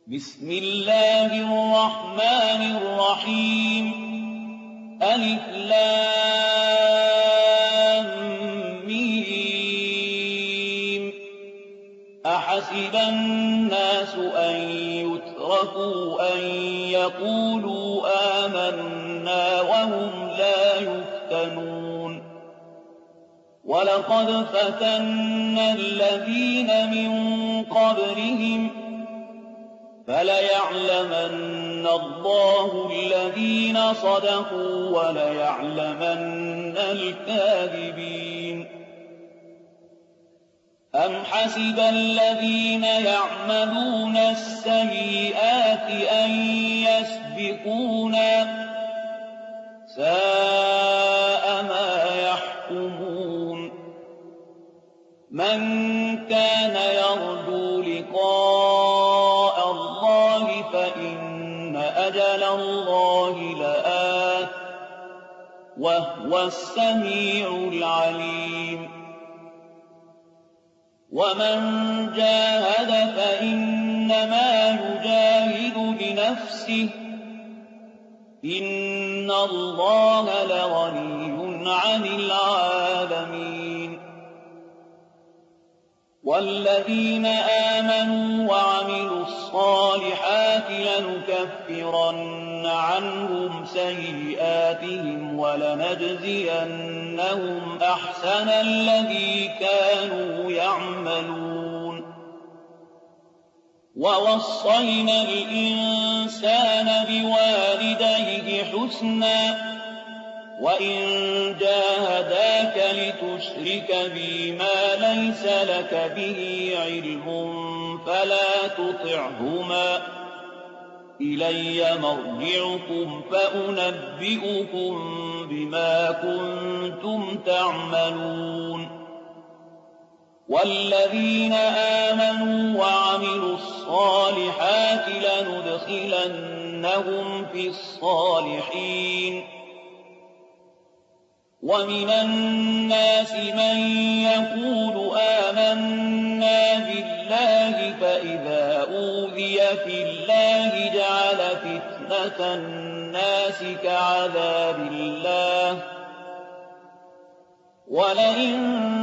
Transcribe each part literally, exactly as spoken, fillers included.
بسم الله الرحمن الرحيم ألف لام ميم أحسب الناس أن يتركوا أن يقولوا آمنا وهم لا يفتنون ولقد فتنا الذين من قبلهم فليعلمن الله الذين صدقوا وليعلمن الكاذبين أم حسب الذين يعملون السيئات أن يسبقونا ساء ما يحكمون من كان يرجو لقاء الله فإن أجل الله لآت وهو السميع العليم ومن جاهد فإنما يجاهد لنفسه إن الله لغني عن العالمين والذين آمنوا وعملوا الصالحات لنكفرن عنهم سيئاتهم ولنجزينهم أحسن الذي كانوا يعملون ووصينا الإنسان بوالديه حسنا وإن جاهداك لتشرك بي ما ليس لك به علم فلا تطعهما إلي مرجعكم فأنبئكم بما كنتم تعملون والذين آمنوا وعملوا الصالحات لندخلنهم في الصالحين ومن الناس من يقول آمنا بالله فإذا أوذي في الله جعل فتنة الناس كعذاب الله ولئن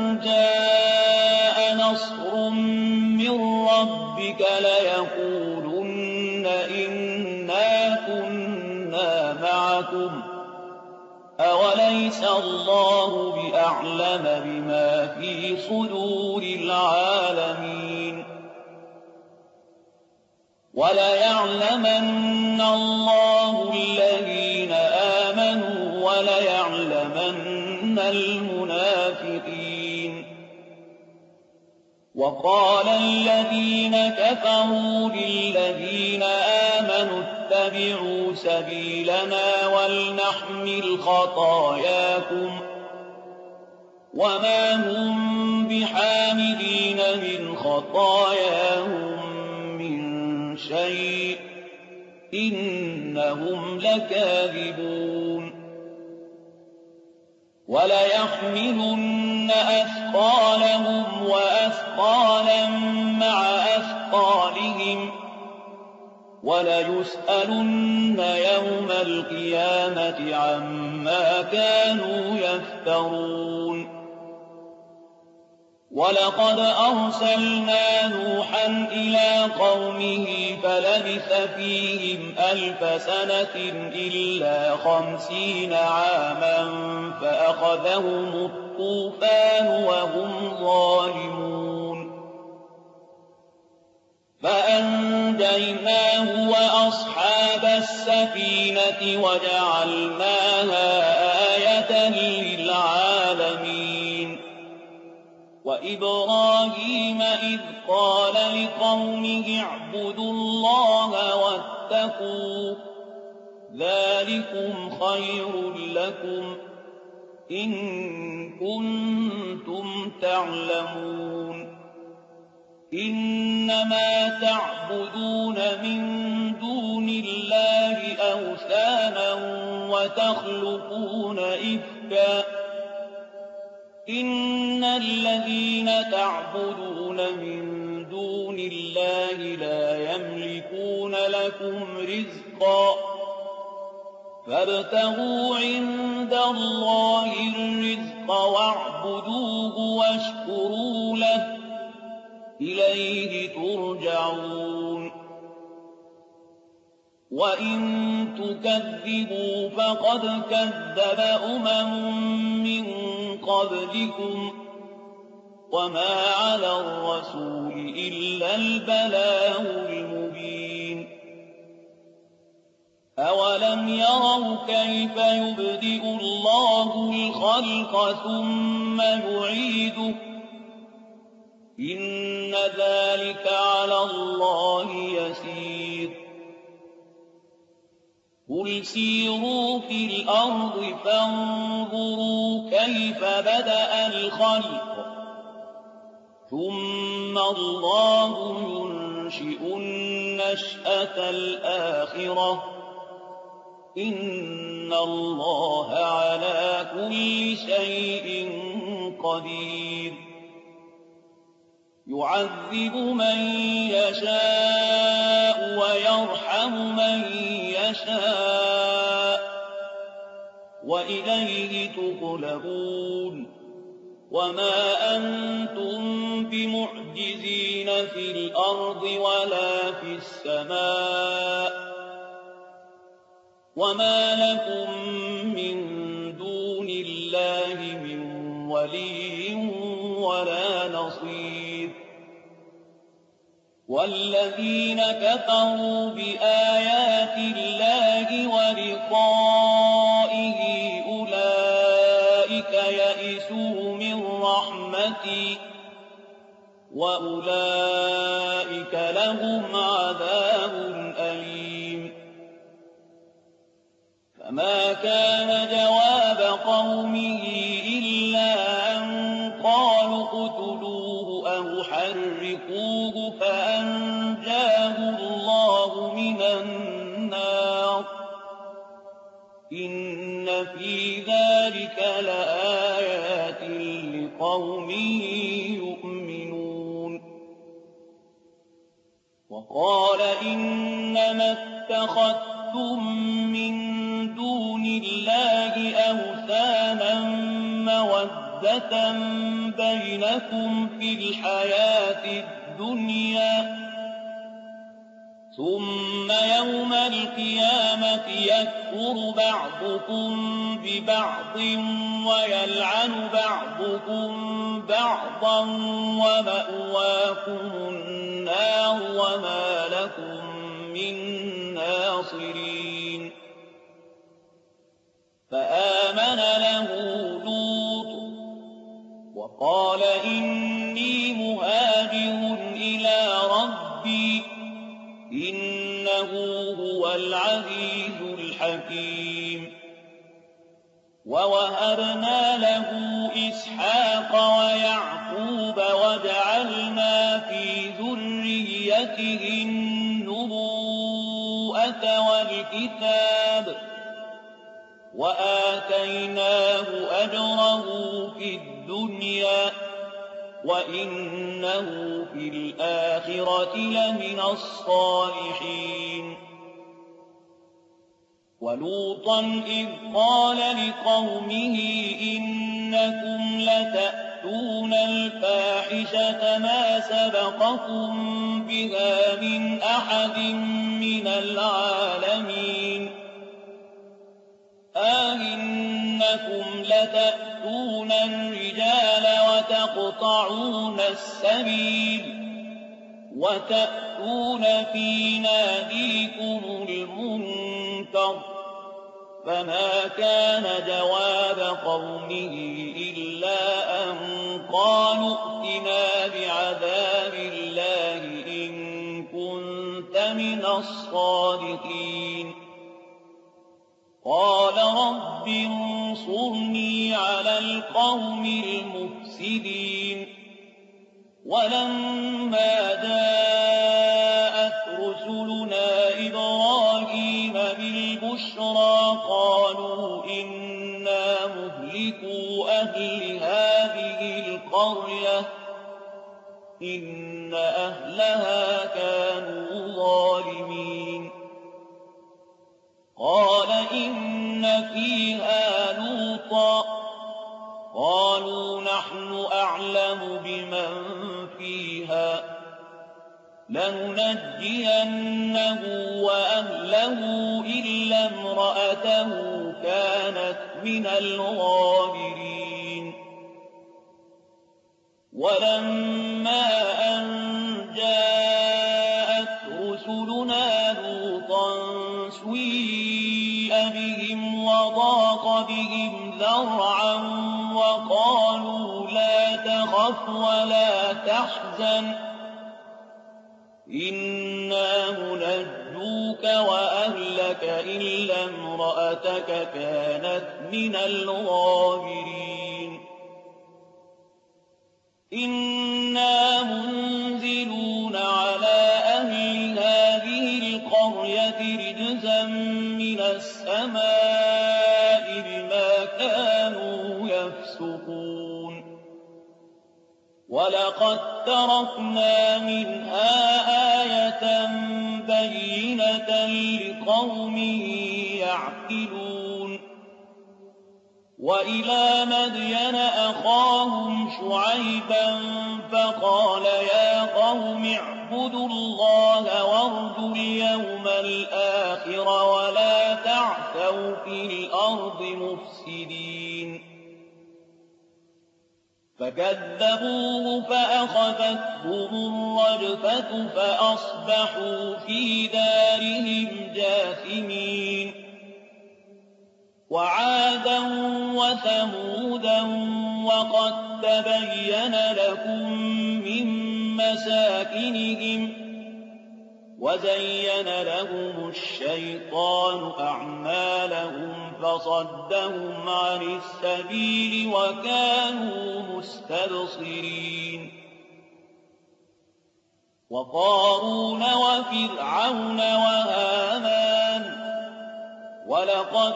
جاء نصر من ربك ليقولن إنا كنا معكم أوليس الله بأعلم بما في صدور العالمين وليعلمن الله الذين آمنوا وليعلمن المنافقين وقال الذين كفروا للذين آمنوا اتبعوا سبيلنا ولنحمل خطاياكم وما هم بحاملين من خطاياهم من شيء إنهم لكاذبون وليحملن أثقالهم وأثقالا مع أثقالهم وليسألن يوم القيامة عما كانوا يفترون ولقد أرسلنا نوحا إلى قومه فلبث فيهم ألف سنة إلا خمسين عاما فأخذهم الطوفان وهم ظالمون فأنجيناه وأصحاب السفينة وجعلناها آية للعالمين وإبراهيم إذ قال لقومه اعبدوا الله واتقوه ذلكم خير لكم إن كنتم تعلمون إنما تعبدون من دون الله أوثانا وتخلقون إفكا إن الذين تعبدون من دون الله لا يملكون لكم رزقا فابتغوا عند الله الرزق واعبدوه واشكروا له إليه ترجعون وإن تكذبوا فقد كذب أمم من قبلكم وما على الرسول إلا البلاغ المبين أولم يروا كيف يبدئ الله الخلق ثم يعيده إن ذلك على الله يسير قل سيروا في الأرض فانظروا كيف بدأ الخلق ثم الله ينشئ النشأة الآخرة إن الله على كل شيء قدير يعذب من يشاء ويرحم من يشاء وإليه تقلبون وما أنتم بمعجزين في الأرض ولا في السماء وما لكم من دون الله من ولي ولا نصير والذين كفروا بآيات الله ولقائه أولئك يئسوا من رحمتي وأولئك لهم عذاب أليم فما كان جواب قومه إلا أن قالوا اقتلوه أو حرقوه فأنجاه الله من النار إن في ذلك لآيات لقوم يؤمنون وقال إنما اتخذتم من دون الله أوثانا مودة بينكم في الحياة الدنيا ثم يوم القيامة يكفر بعضكم ببعض ويلعن بعضكم بعضا ومأواكم النار وما لكم من ناصرين فآمن له لوط وقال إني مهاجر إلى ربي إنه هو العزيز الحكيم ووهبنا له إسحاق ويعقوب وجعلنا في ذريته النبوءة والكتاب وآتيناه أجره في الدنيا وإنه في الآخرة لمن الصالحين ولوطا إذ قال لقومه إنكم لتأتون الفاحشة ما سبقكم بها من أحد من العالمين أئنكم لتأتون الرجال وتقطعون السبيل وتأتون في ناديكم المنكر فما كان جواب قومه إلا أن قالوا ائتنا بعذاب الله إن كنت من الصادقين قال رب انصرني على القوم المفسدين ولما جاءت رسلنا إبراهيم بالبشرى قالوا إنا مهلكو أهل هذه القرية إن أهلها كانوا ظالمين قال إن فيها لوطا قالوا نحن أعلم بمن فيها لننجينه وأهله إلا امرأته كانت من الغابرين ولما أن جاءت رسلنا لوطا سيء بهم وضاق بهم ذرعا وقالوا لا تخف ولا تحزن إنا منجوك وأهلك إلا امرأتك كانت من الغابرين إنا منزلون على أهل هذه القرية رجزا من السماء بما كانوا يفسقون ولقد تركنا منها آية بينة لقوم يعقلون وإلى مدين أخاهم شعيبا فقال يا قوم اعبدوا الله وارجوا اليوم الآخر ولا تعثوا في الأرض مفسدين فكذبوه فأخذتهم الرجفة فأصبحوا في دارهم جاثمين وعادا وثمودا وقد تبين لكم من مساكنهم وزين لهم الشيطان أعمالهم فصدهم عن السبيل وكانوا مستبصرين وقارون وفرعون وهامان ولقد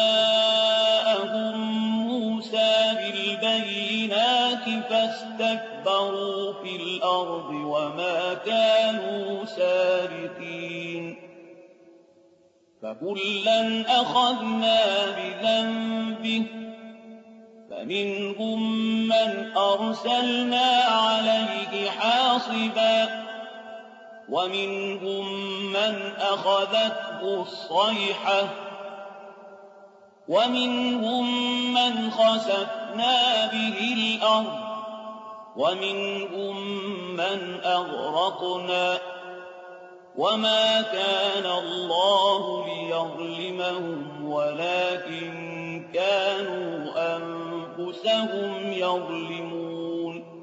جاءهم موسى بالبينات فاستكبروا في الأرض وما كانوا سابقين فكلا أخذنا بذنبه فمنهم من أرسلنا عليه حاصبا ومنهم من أخذته الصيحة ومنهم من خسفنا به الأرض ومنهم من أغرقنا وما كان الله ليظلمهم ولكن كانوا أنفسهم يظلمون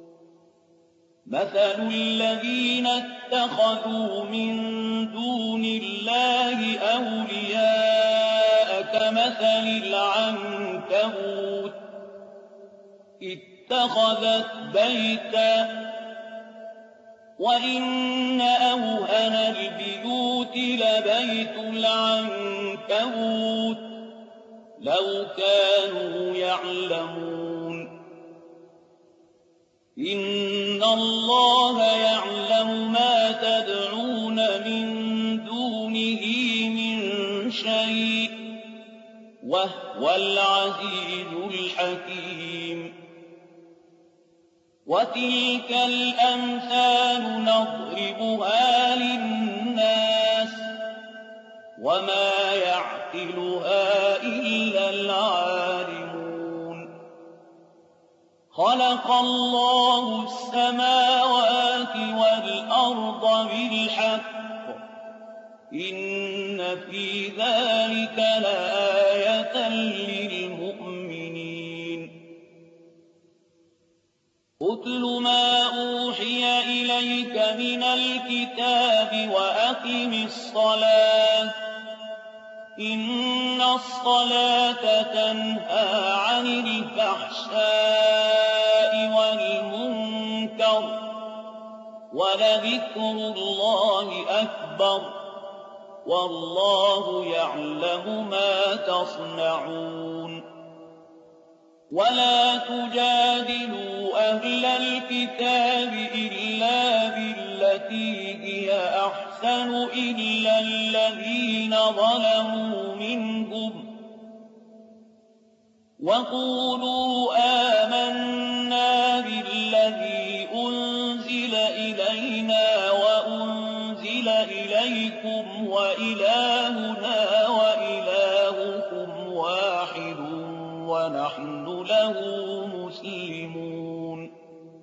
مثل الذين اتخذوا من دون الله أولياء كمثل العنكبوت اتخذت بيتا وإن أوهن البيوت لبيت العنكبوت لو كانوا يعلمون إن الله يعلم ما تدعون من دونه من شيء وهو العزيز الحكيم وتلك الأمثال نضربها للناس وما يعقلها إلا العالمون خلق الله السماوات والأرض بالحق إن في ذلك لآية للمؤمنين اتل ما أوحي إليك من الكتاب وأقم الصلاة إن الصلاة تنهى عن الفحشاء والمنكر ولذكر الله أكبر والله يعلم ما تصنعون ولا تجادلوا أهل الكتاب إلا بالتي هي أحسن إلا الذين ظلموا منهم وقولوا آمنا بالذي أنزل إلينا وأنزل إليكم وإلهنا وإلهكم واحد ونحن له مسلمون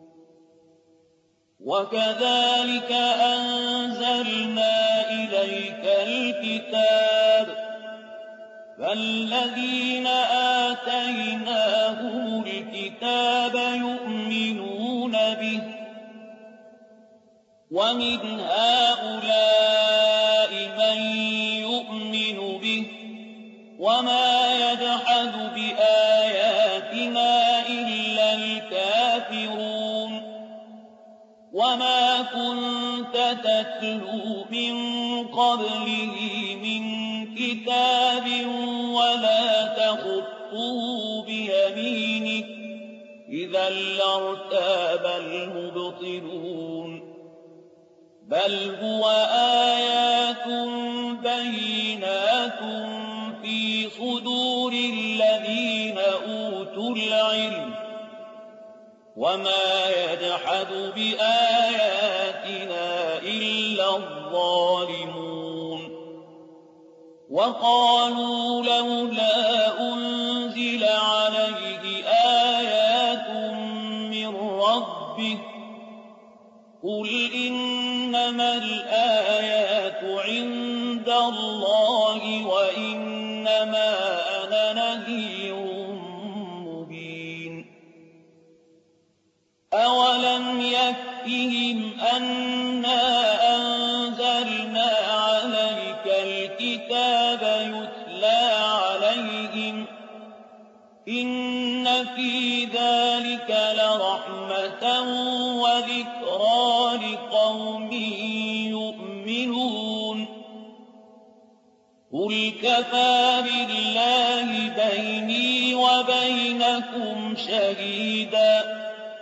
وكذلك أنزلنا إليك الكتاب فالذين آتيناهم الكتاب يؤمنون به ومن هؤلاء من يؤمن به وما يجحد بآياتنا إلا الكافرون وما كنت تتلو من قبله من كتاب ولا تخطه بيمينك إذا لارتاب المبطلون بل هو آيات بينات في صدور الذين أوتوا العلم وما يجحد بآياتنا إلا الظالمون وقالوا لولا أنزل عليه آيات من ربه قل إنما الآيات عند الله وإنما أنا نذير مبين أولم يكفهم أنا أنزلنا عليك الكتاب يتلى عليهم إن في ذلك لرحمة وذكرى لقوم يؤمنون قل كفى بالله بيني وبينكم شهيدا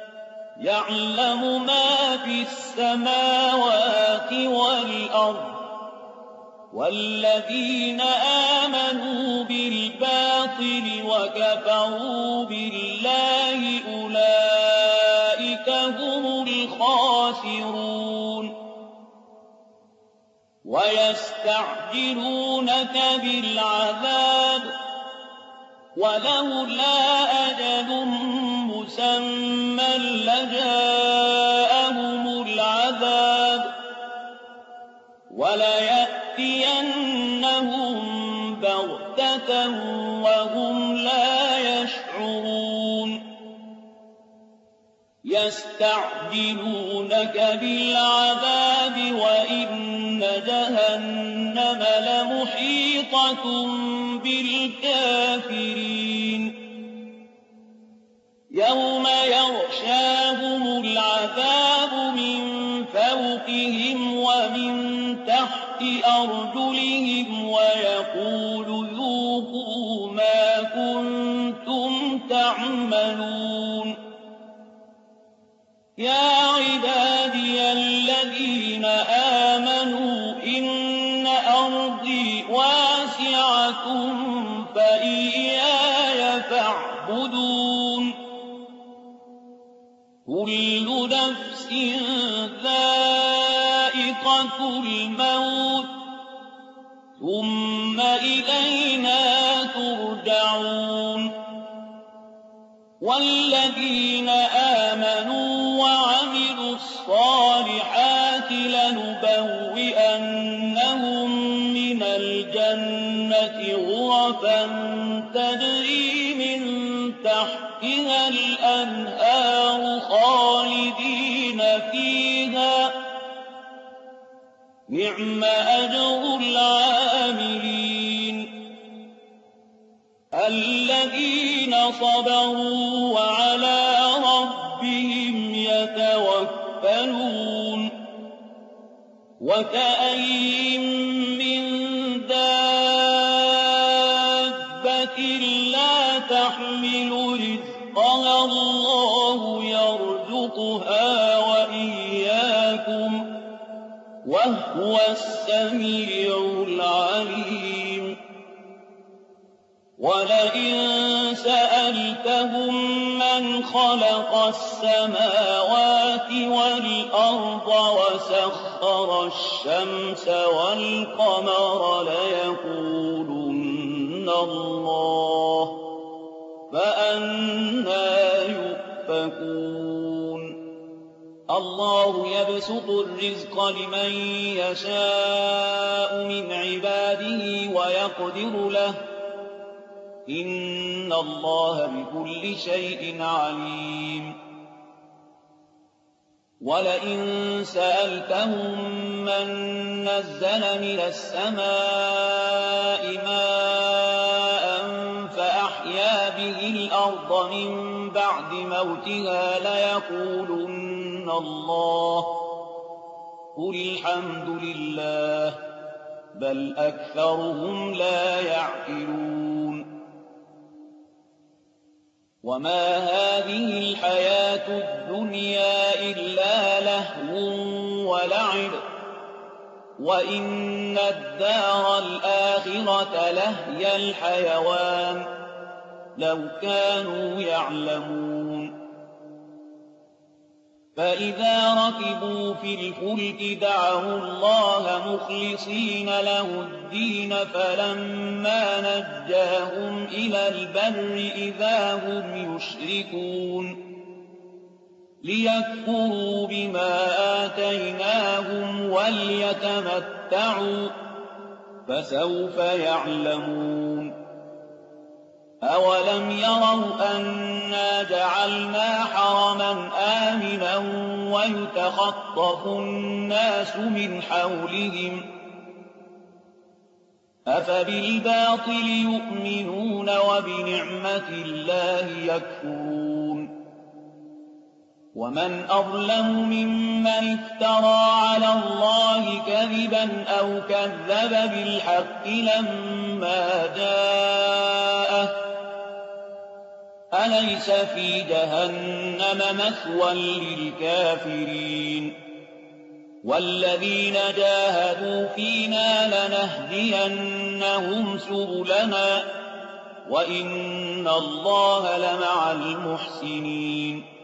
يعلم ما في السماوات والأرض والذين آمنوا بالباطل وكفروا بالله أولئك هم الخاسرون ويستعجلونك بالعذاب ولولا أجل مسمى لجاءهم العذاب وليأتينهم بغتة وهم لا يشعرون يستعجلونك بالعذاب وإن جهنم لمحيطة بالكافرين يوم يغشاهم العذاب من فوقهم ومن تحت أرجلهم ويقول ذوقوا ما كنتم تعملون يا عبادي الذين آمنوا إن أرضي واسعة فإياي فاعبدون كل نفس ذائقة الموت ثم إلينا ترجعون والذين آمنوا وعملوا الصالحات لنبوئنهم من الجنة غرفا تجري من تحتها الأنهار خالدين فيها نعم أجر العاملين الذين صبروا وعلى ربهم يتوكلون وكأين من دابة لا تحمل رزقها وهو السميع العليم ولئن سألتهم من خلق السماوات والأرض وسخر الشمس والقمر ليقولن الله فأنى يؤفكون الله يبسط الرزق لمن يشاء من عباده ويقدر له إن الله بكل شيء عليم ولئن سألتهم من نزل من السماء ماء فأحيا به الأرض من بعد موتها ليقولن الله قل الحمد لله بل أكثرهم لا يعقلون وما هذه الحياة الدنيا إلا لهو ولعب وإن الدار الآخرة لهي الحيوان لو كانوا يعلمون فإذا ركبوا في الفلك دعوا الله مخلصين له الدين فلما نجاهم إلى البر إذا هم يشركون ليكفروا بما آتيناهم وليتمتعوا فسوف يعلمون أولم يروا أنا جعلنا حرما آمنا ويتخطف الناس من حولهم أفبالباطل يؤمنون وبنعمة الله يكفرون ومن أظلم ممن افترى على الله كذبا أو كذب بالحق لما جاءه أليس في جهنم مثوى للكافرين والذين جاهدوا فينا لنهدينهم سبلنا وإن الله لمع المحسنين